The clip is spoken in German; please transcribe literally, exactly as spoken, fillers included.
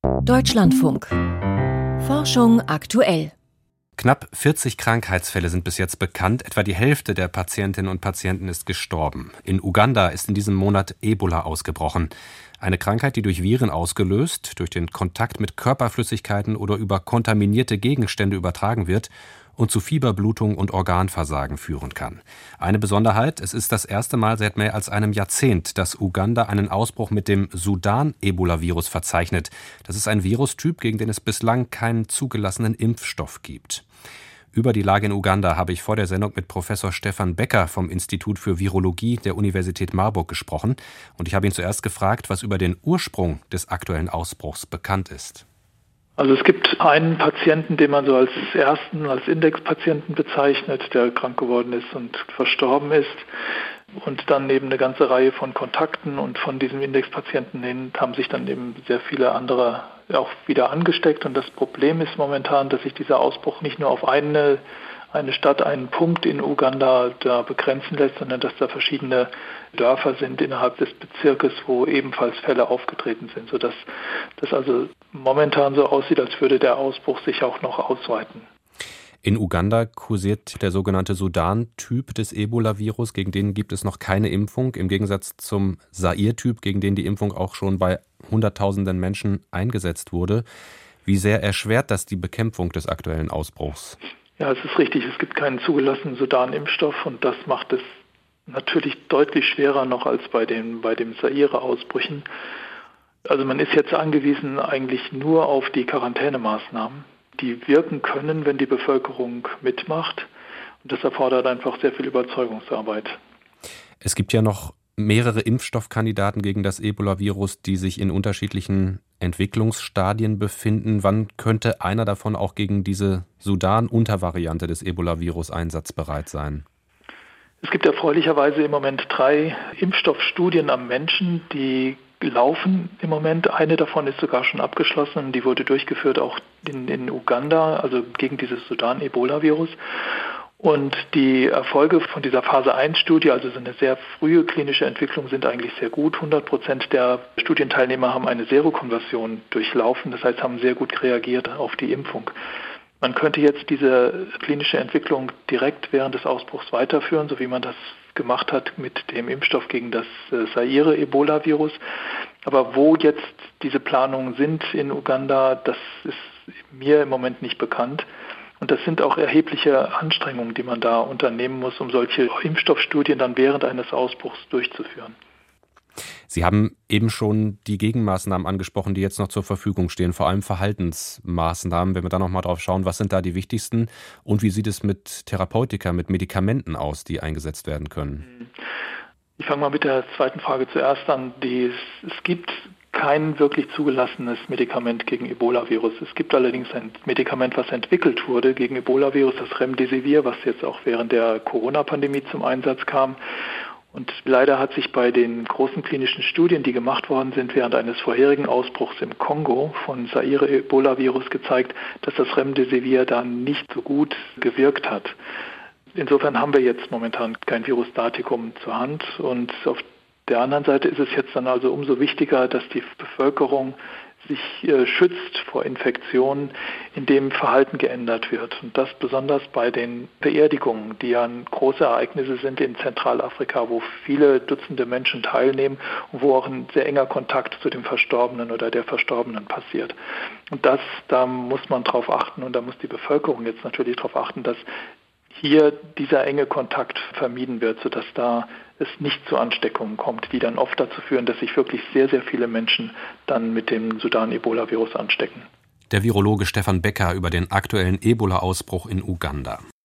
Deutschlandfunk. Forschung aktuell. Knapp vierzig Krankheitsfälle sind bis jetzt bekannt. Etwa die Hälfte der Patientinnen und Patienten ist gestorben. In Uganda ist in diesem Monat Ebola ausgebrochen. Eine Krankheit, die durch Viren ausgelöst, durch den Kontakt mit Körperflüssigkeiten oder über kontaminierte Gegenstände übertragen wird und zu Fieberblutung und Organversagen führen kann. Eine Besonderheit: Es ist das erste Mal seit mehr als einem Jahrzehnt, dass Uganda einen Ausbruch mit dem Sudan-Ebola-Virus verzeichnet. Das ist ein Virustyp, gegen den es bislang keinen zugelassenen Impfstoff gibt. Über die Lage in Uganda habe ich vor der Sendung mit Professor Stefan Becker vom Institut für Virologie der Universität Marburg gesprochen. Und ich habe ihn zuerst gefragt, was über den Ursprung des aktuellen Ausbruchs bekannt ist. Also es gibt einen Patienten, den man so als ersten, als Indexpatienten bezeichnet, der krank geworden ist und verstorben ist. Und dann eben eine ganze Reihe von Kontakten, und von diesem Indexpatienten hin haben sich dann eben sehr viele andere auch wieder angesteckt. Und das Problem ist momentan, dass sich dieser Ausbruch nicht nur auf eine, eine Stadt, einen Punkt in Uganda da begrenzen lässt, sondern dass da verschiedene Dörfer sind innerhalb des Bezirkes, wo ebenfalls Fälle aufgetreten sind, sodass das also momentan so aussieht, als würde der Ausbruch sich auch noch ausweiten. In Uganda kursiert der sogenannte Sudan-Typ des Ebola-Virus. Gegen den gibt es noch keine Impfung, im Gegensatz zum Zaire-Typ, gegen den die Impfung auch schon bei Hunderttausenden Menschen eingesetzt wurde. Wie sehr erschwert das die Bekämpfung des aktuellen Ausbruchs? Ja, es ist richtig. Es gibt keinen zugelassenen Sudan-Impfstoff, und das macht es natürlich deutlich schwerer noch als bei den, bei den Zaire-Ausbrüchen. Also man ist jetzt angewiesen eigentlich nur auf die Quarantänemaßnahmen, die wirken können, wenn die Bevölkerung mitmacht. Und das erfordert einfach sehr viel Überzeugungsarbeit. Es gibt ja noch mehrere Impfstoffkandidaten gegen das Ebola-Virus, die sich in unterschiedlichen Entwicklungsstadien befinden. Wann könnte einer davon auch gegen diese Sudan-Untervariante des Ebola-Virus einsatzbereit sein? Es gibt erfreulicherweise im Moment drei Impfstoffstudien am Menschen, die laufen im Moment. Eine davon ist sogar schon abgeschlossen. Die wurde durchgeführt auch in, in Uganda, also gegen dieses Sudan-Ebola-Virus. Und die Erfolge von dieser Phase eins Studie, also so eine sehr frühe klinische Entwicklung, sind eigentlich sehr gut. hundert Prozent der Studienteilnehmer haben eine Serokonversion durchlaufen, das heißt, haben sehr gut reagiert auf die Impfung. Man könnte jetzt diese klinische Entwicklung direkt während des Ausbruchs weiterführen, so wie man das gemacht hat mit dem Impfstoff gegen das Zaire-Ebola-Virus. Aber wo jetzt diese Planungen sind in Uganda, das ist mir im Moment nicht bekannt. Und das sind auch erhebliche Anstrengungen, die man da unternehmen muss, um solche Impfstoffstudien dann während eines Ausbruchs durchzuführen. Sie haben eben schon die Gegenmaßnahmen angesprochen, die jetzt noch zur Verfügung stehen, vor allem Verhaltensmaßnahmen. Wenn wir da noch mal drauf schauen, was sind da die wichtigsten und wie sieht es mit Therapeutika, mit Medikamenten aus, die eingesetzt werden können? Ich fange mal mit der zweiten Frage zuerst an. Die, es gibt kein wirklich zugelassenes Medikament gegen Ebola-Virus. Es gibt allerdings ein Medikament, was entwickelt wurde gegen Ebola-Virus, das Remdesivir, was jetzt auch während der Corona-Pandemie zum Einsatz kam. Und leider hat sich bei den großen klinischen Studien, die gemacht worden sind während eines vorherigen Ausbruchs im Kongo von Zaire-Ebola-Virus, gezeigt, dass das Remdesivir da nicht so gut gewirkt hat. Insofern haben wir jetzt momentan kein Virusstatikum zur Hand, und auf der anderen Seite ist es jetzt dann also umso wichtiger, dass die Bevölkerung sich äh, schützt vor Infektionen, indem Verhalten geändert wird. Und das besonders bei den Beerdigungen, die ja große Ereignisse sind in Zentralafrika, wo viele Dutzende Menschen teilnehmen und wo auch ein sehr enger Kontakt zu dem Verstorbenen oder der Verstorbenen passiert. Und das, da muss man drauf achten, und da muss die Bevölkerung jetzt natürlich darauf achten, dass hier dieser enge Kontakt vermieden wird, sodass da es nicht zu Ansteckungen kommt, die dann oft dazu führen, dass sich wirklich sehr, sehr viele Menschen dann mit dem Sudan-Ebola-Virus anstecken. Der Virologe Stefan Becker über den aktuellen Ebola-Ausbruch in Uganda.